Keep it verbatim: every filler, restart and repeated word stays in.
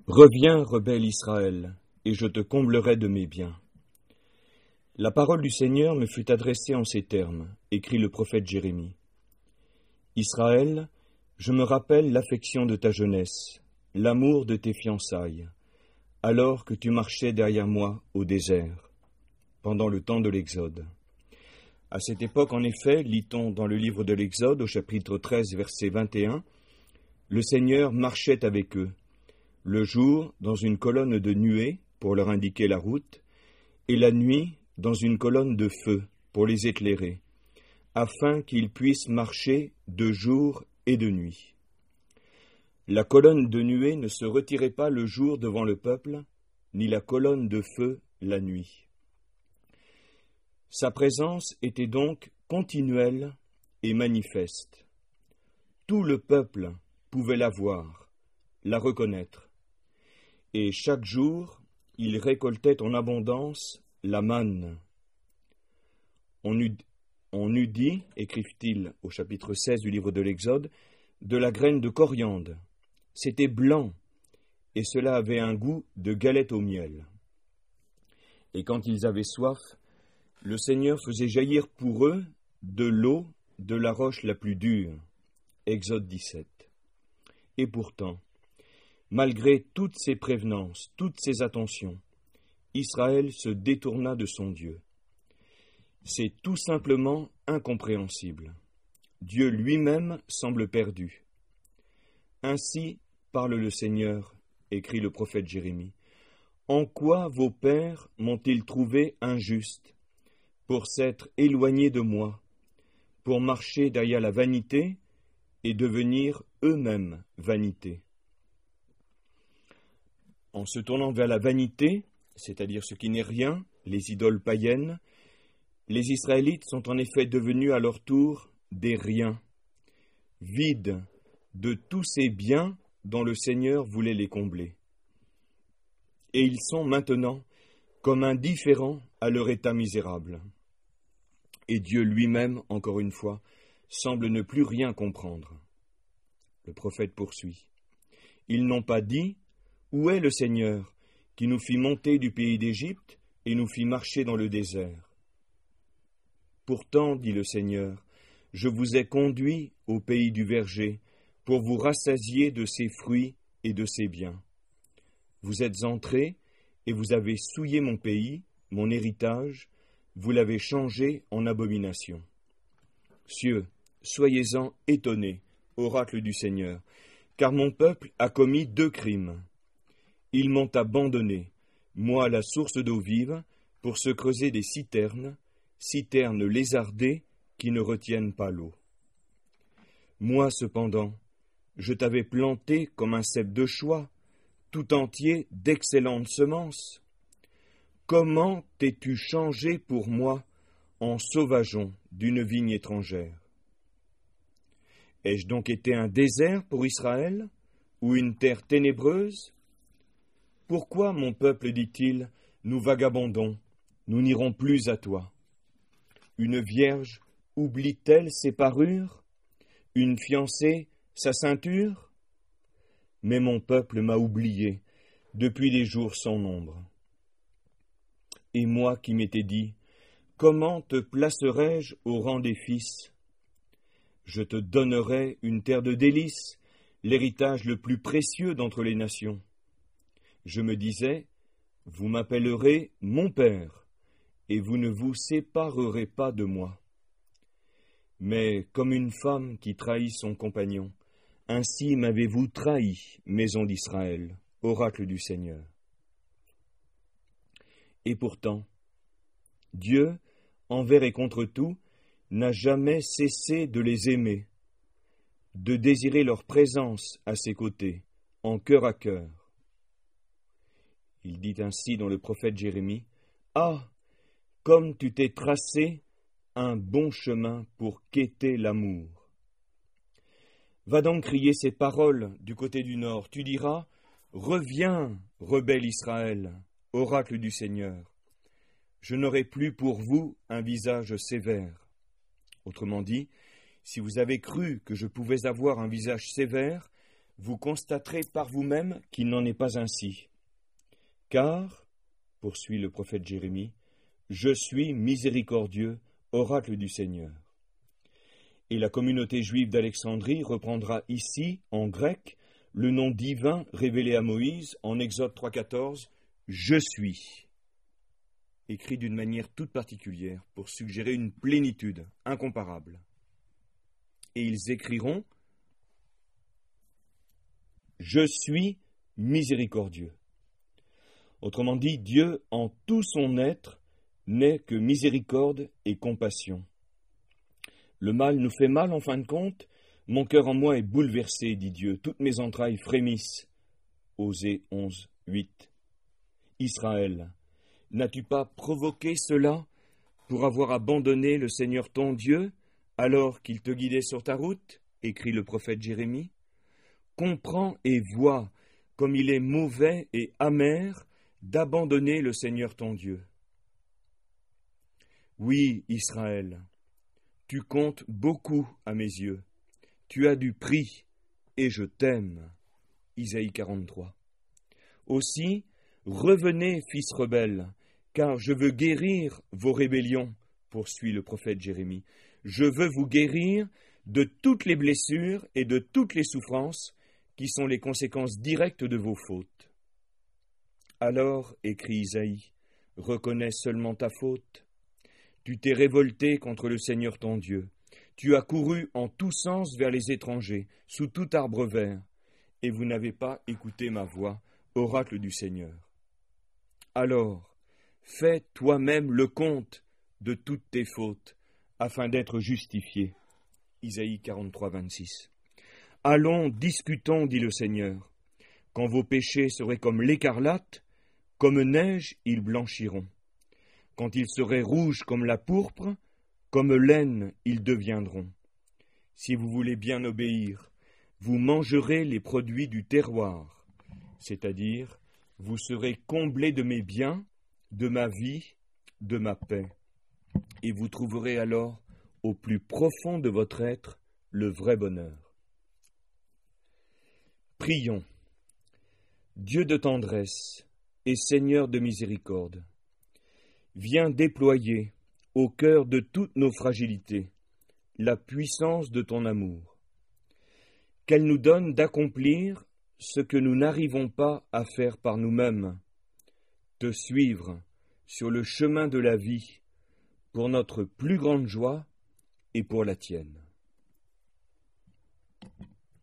Reviens, rebelle Israël, et je te comblerai de mes biens. La parole du Seigneur me fut adressée en ces termes, écrit le prophète Jérémie. Israël, je me rappelle l'affection de ta jeunesse, l'amour de tes fiançailles, alors que tu marchais derrière moi au désert, pendant le temps de l'Exode. À cette époque, en effet, lit-on dans le livre de l'Exode, au chapitre treize, verset vingt et un, le Seigneur marchait avec eux, le jour dans une colonne de nuée pour leur indiquer la route, et la nuit dans une colonne de feu pour les éclairer, afin qu'ils puissent marcher de jour et de nuit. La colonne de nuée ne se retirait pas le jour devant le peuple, ni la colonne de feu la nuit. Sa présence était donc continuelle et manifeste. Tout le peuple pouvait la voir, la reconnaître. Et chaque jour, il récoltait en abondance la manne. On eût, on eût dit, écrivent-ils au chapitre seize du livre de l'Exode, de la graine de coriandre. C'était blanc, et cela avait un goût de galette au miel. Et quand ils avaient soif, le Seigneur faisait jaillir pour eux de l'eau de la roche la plus dure. Exode dix-sept. Et pourtant, malgré toutes ces prévenances, toutes ces attentions, Israël se détourna de son Dieu. C'est tout simplement incompréhensible. Dieu lui-même semble perdu. Ainsi parle le Seigneur, écrit le prophète Jérémie. En quoi vos pères m'ont-ils trouvé injuste, pour s'être éloignés de moi, pour marcher derrière la vanité et devenir eux-mêmes vanité? En se tournant vers la vanité, c'est-à-dire ce qui n'est rien, les idoles païennes, les Israélites sont en effet devenus à leur tour des riens, vides de tous ces biens dont le Seigneur voulait les combler. Et ils sont maintenant comme indifférents à leur état misérable. Et Dieu lui-même, encore une fois, semble ne plus rien comprendre. Le prophète poursuit. Ils n'ont pas dit « Où est le Seigneur qui nous fit monter du pays d'Égypte et nous fit marcher dans le désert ?» Pourtant, dit le Seigneur, je vous ai conduit au pays du verger pour vous rassasier de ses fruits et de ses biens. Vous êtes entrés et vous avez souillé mon pays, mon héritage, vous l'avez changé en abomination. Cieux, soyez-en étonnés, oracle du Seigneur, car mon peuple a commis deux crimes. Ils m'ont abandonné, moi la source d'eau vive, pour se creuser des citernes, citernes lézardées qui ne retiennent pas l'eau. Moi cependant, je t'avais planté comme un cep de choix, tout entier d'excellentes semences. Comment t'es-tu changé pour moi en sauvageon d'une vigne étrangère? Ai-je donc été un désert pour Israël, ou une terre ténébreuse? Pourquoi, mon peuple, dit-il, nous vagabondons, nous n'irons plus à toi? Une vierge oublie-t-elle ses parures? Une fiancée sa ceinture? Mais mon peuple m'a oublié depuis des jours sans nombre. Et moi qui m'étais dit, comment te placerai-je au rang des fils? Je te donnerai une terre de délices, l'héritage le plus précieux d'entre les nations. Je me disais, vous m'appellerez mon père, et vous ne vous séparerez pas de moi. Mais comme une femme qui trahit son compagnon, ainsi m'avez-vous trahi, maison d'Israël, oracle du Seigneur. Et pourtant, Dieu, envers et contre tout, n'a jamais cessé de les aimer, de désirer leur présence à ses côtés, en cœur à cœur. Il dit ainsi dans le prophète Jérémie, « Ah, comme tu t'es tracé un bon chemin pour quêter l'amour. » Va donc crier ces paroles du côté du nord. Tu diras, « Reviens, rebelle Israël, oracle du Seigneur. Je n'aurai plus pour vous un visage sévère. » Autrement dit, si vous avez cru que je pouvais avoir un visage sévère, vous constaterez par vous-même qu'il n'en est pas ainsi. Car, poursuit le prophète Jérémie, je suis miséricordieux, oracle du Seigneur. Et la communauté juive d'Alexandrie reprendra ici, en grec, le nom divin révélé à Moïse en Exode trois quatorze, « Je suis », écrit d'une manière toute particulière pour suggérer une plénitude incomparable. Et ils écriront « Je suis miséricordieux ». Autrement dit, Dieu, en tout son être, n'est que miséricorde et compassion. Le mal nous fait mal en fin de compte. Mon cœur en moi est bouleversé, dit Dieu. Toutes mes entrailles frémissent. Osée onze, huit. Israël, n'as-tu pas provoqué cela pour avoir abandonné le Seigneur ton Dieu alors qu'il te guidait sur ta route, écrit le prophète Jérémie. Comprends et vois comme il est mauvais et amer d'abandonner le Seigneur ton Dieu. Oui, Israël, tu comptes beaucoup à mes yeux. Tu as du prix, et je t'aime. Isaïe quarante-trois. Aussi, revenez, fils rebelles, car je veux guérir vos rébellions, poursuit le prophète Jérémie. Je veux vous guérir de toutes les blessures et de toutes les souffrances qui sont les conséquences directes de vos fautes. Alors, écrit Isaïe, reconnais seulement ta faute. Tu t'es révolté contre le Seigneur ton Dieu. Tu as couru en tous sens vers les étrangers, sous tout arbre vert, et vous n'avez pas écouté ma voix, oracle du Seigneur. Alors, fais toi-même le compte de toutes tes fautes, afin d'être justifié. Isaïe quarante-trois, vingt-six. Allons, discutons, dit le Seigneur. Quand vos péchés seraient comme l'écarlate, comme neige, ils blanchiront. Quand ils seraient rouges comme la pourpre, comme laine, ils deviendront. Si vous voulez bien obéir, vous mangerez les produits du terroir, c'est-à-dire, vous serez comblés de mes biens, de ma vie, de ma paix. Et vous trouverez alors, au plus profond de votre être, le vrai bonheur. Prions. Dieu de tendresse et Seigneur de miséricorde, viens déployer, au cœur de toutes nos fragilités, la puissance de ton amour. Qu'elle nous donne d'accomplir ce que nous n'arrivons pas à faire par nous-mêmes, te suivre sur le chemin de la vie pour notre plus grande joie et pour la tienne.